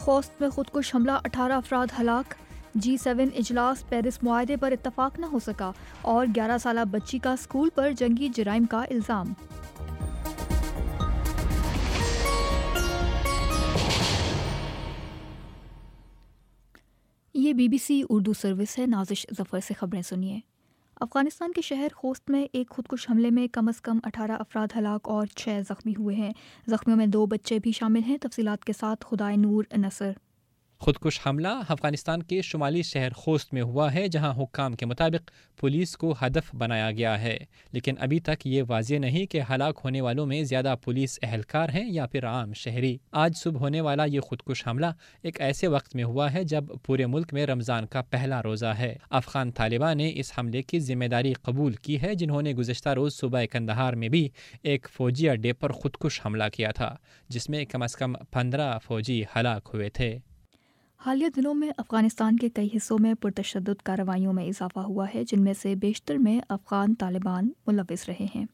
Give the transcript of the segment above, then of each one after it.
خوست میں خودکش حملہ، 18 افراد ہلاک، G7 اجلاس پیرس معاہدے پر اتفاق نہ ہو سکا، اور 11 سالہ بچی کا اسکول پر جنگی جرائم کا الزام۔ یہ BBC اردو سروس ہے۔ نازش ظفر سے خبریں سنیے۔ افغانستان کے شہر خوست میں ایک خودکش حملے میں کم از کم 18 افراد ہلاک اور 6 زخمی ہوئے ہیں۔ زخمیوں میں 2 بچے بھی شامل ہیں۔ تفصیلات کے ساتھ خدائے نور نصر۔ خودکش حملہ افغانستان کے شمالی شہر خوست میں ہوا ہے، جہاں حکام کے مطابق پولیس کو ہدف بنایا گیا ہے، لیکن ابھی تک یہ واضح نہیں کہ ہلاک ہونے والوں میں زیادہ پولیس اہلکار ہیں یا پھر عام شہری۔ آج صبح ہونے والا یہ خودکش حملہ ایک ایسے وقت میں ہوا ہے جب پورے ملک میں رمضان کا پہلا روزہ ہے۔ افغان طالبان نے اس حملے کی ذمہ داری قبول کی ہے، جنہوں نے گزشتہ روز صوبہ قندھار میں بھی ایک فوجی اڈے پر خودکش حملہ کیا تھا، جس میں کم از کم 15 فوجی ہلاک ہوئے تھے۔ حالیہ دنوں میں افغانستان کے کئی حصوں میں پرتشدد کارروائیوں میں اضافہ ہوا ہے، جن میں سے بیشتر میں افغان طالبان ملوث رہے ہیں۔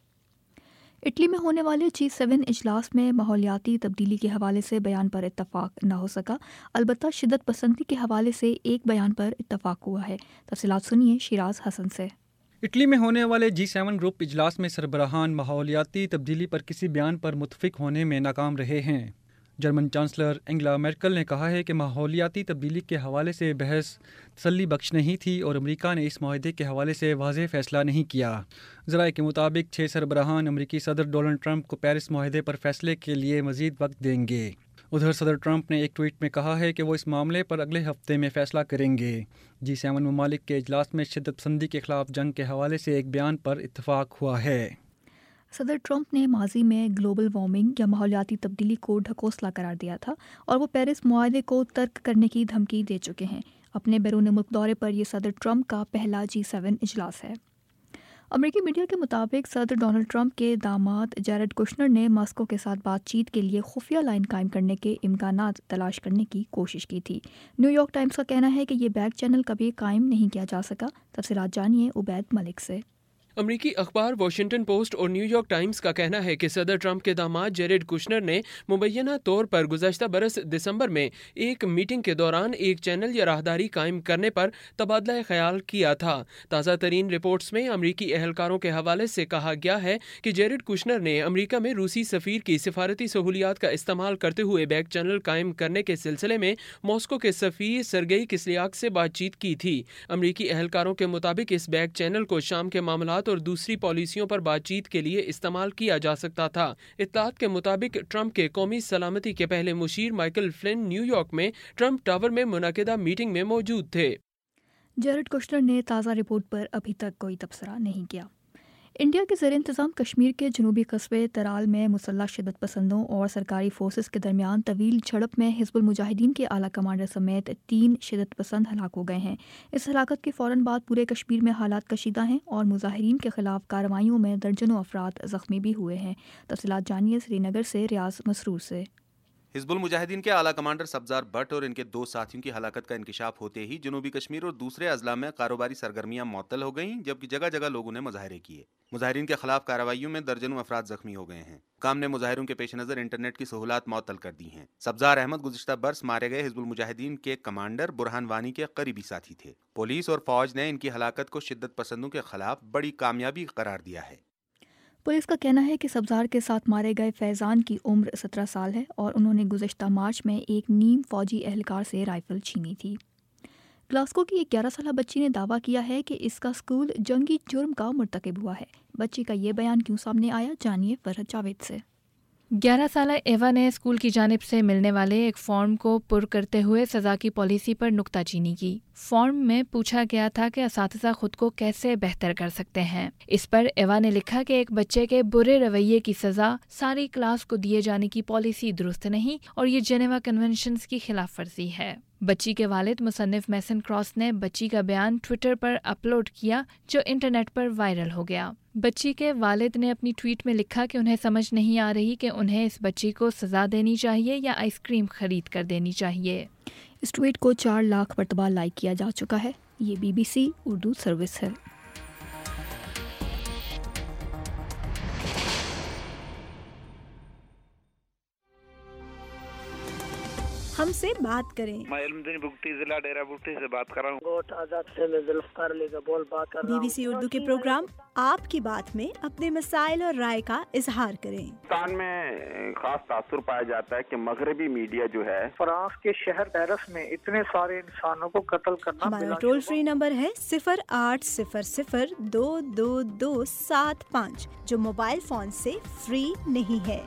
اٹلی میں ہونے والے G7 اجلاس میں ماحولیاتی تبدیلی کے حوالے سے بیان پر اتفاق نہ ہو سکا، البتہ شدت پسندی کے حوالے سے ایک بیان پر اتفاق ہوا ہے۔ تفصیلات سنیے شیراز حسن سے۔ اٹلی میں ہونے والے G7 گروپ اجلاس میں سربراہان ماحولیاتی تبدیلی پر کسی بیان پر متفق ہونے میں ناکام رہے ہیں۔ جرمن چانسلر انگلا میرکل نے کہا ہے کہ ماحولیاتی تبدیلی کے حوالے سے بحث تسلی بخش نہیں تھی اور امریکہ نے اس معاہدے کے حوالے سے واضح فیصلہ نہیں کیا۔ ذرائع کے مطابق 6 سربراہان امریکی صدر ڈونلڈ ٹرمپ کو پیرس معاہدے پر فیصلے کے لیے مزید وقت دیں گے۔ ادھر صدر ٹرمپ نے ایک ٹویٹ میں کہا ہے کہ وہ اس معاملے پر اگلے ہفتے میں فیصلہ کریں گے۔ G7 ممالک کے اجلاس میں شدت پسندی کے خلاف جنگ کے حوالے سے ایک بیان پر اتفاق ہوا ہے۔ صدر ٹرمپ نے ماضی میں گلوبل وارمنگ یا ماحولیاتی تبدیلی کو ڈھکوسلا قرار دیا تھا اور وہ پیرس معاہدے کو ترک کرنے کی دھمکی دے چکے ہیں۔ اپنے بیرون ملک دورے پر یہ صدر ٹرمپ کا پہلا G7 اجلاس ہے۔ امریکی میڈیا کے مطابق صدر ڈونلڈ ٹرمپ کے داماد جیرڈ کشنر نے ماسکو کے ساتھ بات چیت کے لیے خفیہ لائن قائم کرنے کے امکانات تلاش کرنے کی کوشش کی تھی۔ نیو یارک ٹائمز کا کہنا ہے کہ یہ بیک چینل کبھی قائم نہیں کیا جا سکا۔ تفصیلات جانیے عبید ملک سے۔ امریکی اخبار واشنگٹن پوسٹ اور نیو یارک ٹائمز کا کہنا ہے کہ صدر ٹرمپ کے داماد جیرڈ کشنر نے مبینہ طور پر گزشتہ برس دسمبر میں ایک میٹنگ کے دوران ایک چینل یا راہداری قائم کرنے پر تبادلہ خیال کیا تھا۔ تازہ ترین رپورٹس میں امریکی اہلکاروں کے حوالے سے کہا گیا ہے کہ جیرڈ کشنر نے امریکہ میں روسی سفیر کی سفارتی سہولیات کا استعمال کرتے ہوئے بیک چینل قائم کرنے کے سلسلے میں ماسکو کے سفیر سرگئی کسلیاک سے بات چیت کی تھی۔ امریکی اہلکاروں کے مطابق اس بیک چینل کو شام کے معاملات اور دوسری پالیسیوں پر بات چیت کے لیے استعمال کیا جا سکتا تھا۔ اطلاعات کے مطابق ٹرمپ کے قومی سلامتی کے پہلے مشیر مائیکل فلن نیو یارک میں ٹرمپ ٹاور میں منعقدہ میٹنگ میں موجود تھے۔ جیرڈ کشنر نے تازہ رپورٹ پر ابھی تک کوئی تبصرہ نہیں کیا۔ انڈیا کے زیر انتظام کشمیر کے جنوبی قصبے ترال میں مسلح شدت پسندوں اور سرکاری فورسز کے درمیان طویل جھڑپ میں حزب المجاہدین کے اعلیٰ کمانڈر سمیت 3 شدت پسند ہلاک ہو گئے ہیں۔ اس ہلاکت کے فوراً بعد پورے کشمیر میں حالات کشیدہ ہیں اور مظاہرین کے خلاف کارروائیوں میں درجنوں افراد زخمی بھی ہوئے ہیں۔ تفصیلات جانیے سری نگر سے ریاض مسرور سے۔ حزب المجاہدین کے اعلیٰ کمانڈر سبزار بٹ اور ان کے 2 ساتھیوں کی ہلاکت کا انکشاف ہوتے ہی جنوبی کشمیر اور دوسرے اضلاع میں کاروباری سرگرمیاں معطل ہو گئیں، جبکہ جگہ جگہ لوگوں نے مظاہرے کیے۔ مظاہرین کے خلاف کارروائیوں میں درجنوں افراد زخمی ہو گئے ہیں۔ حکام نے مظاہروں کے پیش نظر انٹرنیٹ کی سہولات معطل کر دی ہیں۔ سبزار احمد گزشتہ برس مارے گئے حزب المجاہدین کے کمانڈر برہان وانی کے قریبی ساتھی تھے۔ پولیس اور فوج نے ان کی ہلاکت کو شدت پسندوں کے خلاف بڑی کامیابی قرار دیا ہے۔ پولیس کا کہنا ہے کہ سبزار کے ساتھ مارے گئے فیضان کی عمر 17 سال ہے اور انہوں نے گزشتہ مارچ میں ایک نیم فوجی اہلکار سے رائفل چھینی تھی۔ گلاسکو کی ایک 11 سالہ بچی نے دعویٰ کیا ہے کہ اس کا اسکول جنگی جرم کا مرتکب ہوا ہے۔ بچی کا یہ بیان کیوں سامنے آیا، جانیے فرحت جاوید سے۔ 11 سالہ ایوا نے اسکول کی جانب سے ملنے والے ایک فارم کو پر کرتے ہوئے سزا کی پالیسی پر نکتہ چینی کی۔ فارم میں پوچھا گیا تھا کہ اساتذہ خود کو کیسے بہتر کر سکتے ہیں۔ اس پر ایوا نے لکھا کہ ایک بچے کے برے رویے کی سزا ساری کلاس کو دیے جانے کی پالیسی درست نہیں اور یہ جنیوا کنونشنز کی خلاف ورزی ہے۔ بچی کے والد مصنف میسن کراس نے بچی کا بیان ٹویٹر پر اپلوڈ کیا، جو انٹرنیٹ پر وائرل ہو گیا۔ بچی کے والد نے اپنی ٹویٹ میں لکھا کہ انہیں سمجھ نہیں آ رہی کہ انہیں اس بچی کو سزا دینی چاہیے یا آئس کریم خرید کر دینی چاہیے۔ اس ٹویٹ کو 4 لاکھ مرتبہ لائک کیا جا چکا ہے۔ یہ BBC اردو سروس ہے۔ ہم سے بات کریں۔ میں علمدین بگٹی ضلع ڈیرہ بگٹی سے بات کر رہا ہوں۔ گوٹ آزاد سے میں ذوالفقار علی کا بول بات کر رہا ہوں۔ BBC اردو کے پروگرام آپ کی بات میں اپنے مسائل اور رائے کا اظہار کریں۔ پاکستان میں خاص تاثر پایا جاتا ہے کہ مغربی میڈیا جو ہے فرانس کے شہر پیرس میں اتنے سارے انسانوں کو قتل کرنا۔ ہمارا ٹول فری نمبر ہے 0800-222-775 جو موبائل فون سے فری نہیں ہے۔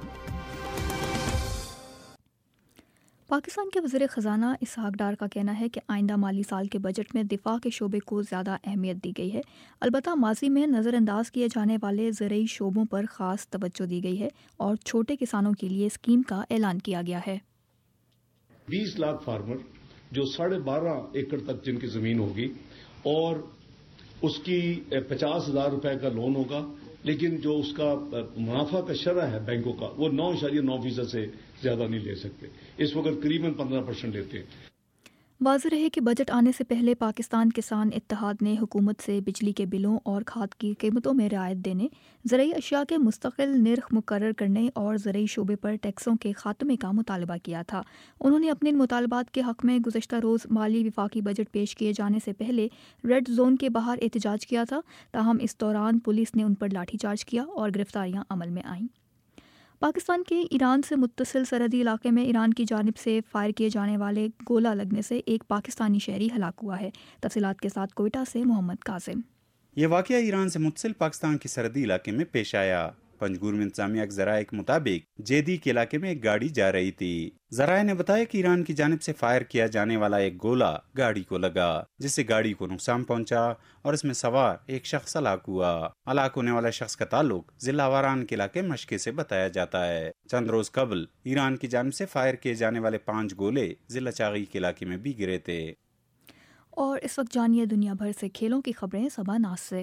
پاکستان کے وزیر خزانہ اسحاق ڈار کا کہنا ہے کہ آئندہ مالی سال کے بجٹ میں دفاع کے شعبے کو زیادہ اہمیت دی گئی ہے، البتہ ماضی میں نظر انداز کیے جانے والے زرعی شعبوں پر خاص توجہ دی گئی ہے اور چھوٹے کسانوں کے لیے اسکیم کا اعلان کیا گیا ہے۔ 20 لاکھ فارمر جو 12.5 ایکڑ تک جن کی زمین ہوگی اور اس کی 50,000 روپے کا لون ہوگا، لیکن جو اس کا منافع کا شرح ہے بینکوں کا وہ 9.9% سے زیادہ نہیں لے سکتے، اس وقت قریباً 15% لیتے ہیں۔ واضح رہے کہ بجٹ آنے سے پہلے پاکستان کسان اتحاد نے حکومت سے بجلی کے بلوں اور کھاد کی قیمتوں میں رعایت دینے، زرعی اشیاء کے مستقل نرخ مقرر کرنے اور زرعی شعبے پر ٹیکسوں کے خاتمے کا مطالبہ کیا تھا۔ انہوں نے اپنے مطالبات کے حق میں گزشتہ روز مالی وفاقی بجٹ پیش کیے جانے سے پہلے ریڈ زون کے باہر احتجاج کیا تھا، تاہم اس دوران پولیس نے ان پر لاٹھی چارج کیا اور گرفتاریاں عمل میں آئیں۔ پاکستان کے ایران سے متصل سرحدی علاقے میں ایران کی جانب سے فائر کیے جانے والے گولہ لگنے سے ایک پاکستانی شہری ہلاک ہوا ہے۔ تفصیلات کے ساتھ کوئٹہ سے محمد قاسم۔ یہ واقعہ ایران سے متصل پاکستان کے سرحدی علاقے میں پیش آیا۔ پنجگور میں انتظامیہ کے ذرائع کے مطابق جیدی کے علاقے میں ایک گاڑی جا رہی تھی۔ ذرائع نے بتایا کہ ایران کی جانب سے فائر کیا جانے والا ایک گولہ گاڑی کو لگا، جس سے گاڑی کو نقصان پہنچا اور اس میں سوار ایک شخص ہلاک ہوا۔ ہلاک ہونے والے شخص کا تعلق ضلع واران کے علاقے مشقے سے بتایا جاتا ہے۔ چند روز قبل ایران کی جانب سے فائر کیے جانے والے 5 گولے ضلع چاغی کے علاقے میں بھی گرے تھے۔ اور اس وقت جانیے دنیا بھر سے کھیلوں کی خبریں صبح ناز سے۔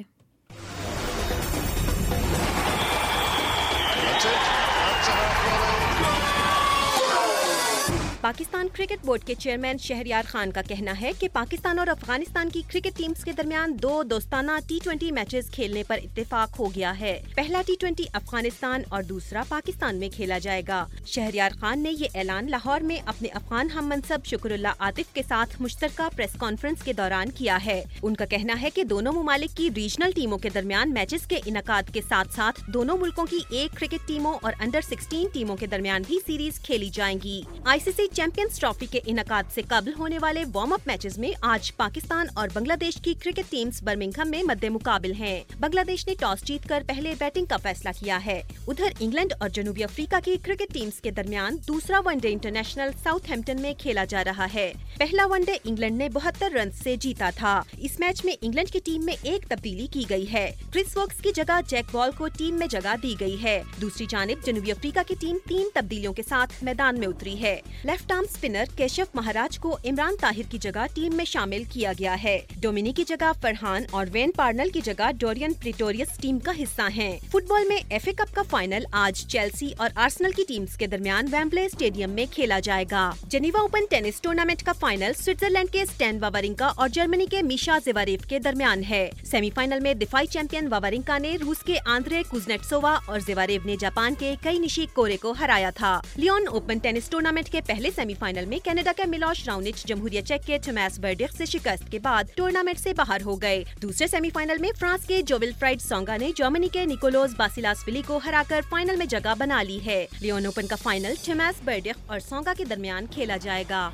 پاکستان کرکٹ بورڈ کے چیئرمین شہریار خان کا کہنا ہے کہ پاکستان اور افغانستان کی کرکٹ ٹیمز کے درمیان 2 دوستانہ T20 میچز کھیلنے پر اتفاق ہو گیا ہے۔ پہلا T20 افغانستان اور دوسرا پاکستان میں کھیلا جائے گا۔ شہریار خان نے یہ اعلان لاہور میں اپنے افغان ہم منصب شکر اللہ عاطف کے ساتھ مشترکہ پریس کانفرنس کے دوران کیا ہے۔ ان کا کہنا ہے کہ دونوں ممالک کی ریجنل ٹیموں کے درمیان میچز کے انعقاد کے ساتھ ساتھ دونوں ملکوں کی ایک کرکٹ ٹیموں اور انڈر 16 ٹیموں کے درمیان بھی سیریز کھیلی جائیں گی۔ ICC چیمپئنز ٹرافی کے انعقاد سے قبل ہونے والے وارم اپ میچز میں آج پاکستان اور بنگلہ دیش کی کرکٹ ٹیمز برمنگھم میں مد مقابل ہیں۔ بنگلہ دیش نے ٹاس جیت کر پہلے بیٹنگ کا فیصلہ کیا ہے۔ ادھر انگلینڈ اور جنوبی افریقہ کی کرکٹ ٹیمز کے درمیان دوسرا one day international Southampton میں کھیلا جا رہا ہے۔ پہلا ون ڈے انگلینڈ نے 72 رنز سے جیتا تھا۔ اس میچ میں انگلینڈ کی ٹیم میں ایک تبدیلی کی گئی ہے، کرس ووکس کی جگہ جیک بال کو ٹیم میں جگہ دی گئی ہے۔ دوسری جانب جنوبی افریقہ کی ٹیم 3 تبدیلیوں کے ساتھ میدان میں اتری ہے۔ لیفٹ آرم اسپنر کیشف مہاراج کو عمران طاہر کی جگہ ٹیم میں شامل کیا گیا ہے۔ ڈومینی کی جگہ فرحان اور وین پارنل کی جگہ ڈورین پریٹوریس ٹیم کا حصہ ہیں۔ فٹ بال میں ایف اے کپ کا فائنل آج چیلسی اور آرسنل کی ٹیمز کے درمیان ویمبلے اسٹیڈیم میں کھیلا جائے گا۔ جنیوا اوپن ٹینس ٹورنامنٹ کا فائنل سوئٹزرلینڈ کے اسٹین واورنکا اور جرمنی کے میشا زیواریف کے درمیان ہے۔ سیمی فائنل میں دفاعی چیمپئن واورنکا نے روس کے آندرے کوزنیٹسووا اور زیواریف نے جاپان کے کئی نشی کورے کو ہرایا تھا۔ لیون اوپن ٹینس ٹورنامنٹ کے پہلے سیمی فائنل میں کینیڈا کے ملوش راونچ جمہوریہ چیک کے ٹوماس برڈیخ سے شکست کے بعد ٹورنامنٹ سے باہر ہو گئے۔ دوسرے سیمی فائنل میں فرانس کے جو ولفریڈ سونگا نے جرمنی کے نیکولوس باسیلاسویلی کو ہرا کر فائنل میں جگہ بنا لی ہے۔ لیون اوپن کا فائنل ٹوماس برڈیخ اور سونگا کے درمیان کھیلا جائے گا۔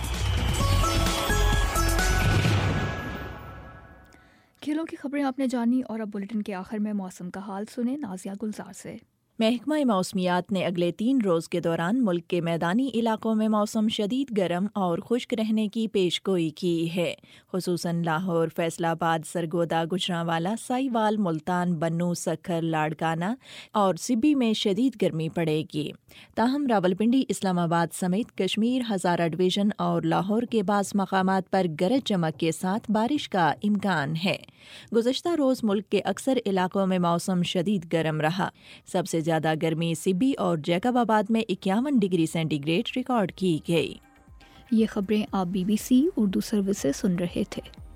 کھیلوں کی خبریں آپ نے جانی اور اب بلیٹن کے آخر میں موسم کا حال سنیں نازیہ گلزار سے۔ محکمہ موسمیات نے اگلے 3 روز کے دوران ملک کے میدانی علاقوں میں موسم شدید گرم اور خشک رہنے کی پیش گوئی کی ہے۔ خصوصاً لاہور، فیصل آباد، سرگودا، گجرانوالا، سائیوال، ملتان، بنوں، سکھر، لاڑکانہ اور سبی میں شدید گرمی پڑے گی۔ تاہم راولپنڈی، اسلام آباد سمیت کشمیر، ہزارہ ڈویژن اور لاہور کے بعض مقامات پر گرج چمک کے ساتھ بارش کا امکان ہے۔ گزشتہ روز ملک کے اکثر علاقوں میں موسم شدید گرم رہا۔ سب سے زیادہ گرمی سبی اور جیکب آباد میں 51 ڈگری سینٹی گریڈ ریکارڈ کی گئی۔ یہ خبریں آپ BBC اردو سروس سے سن رہے تھے۔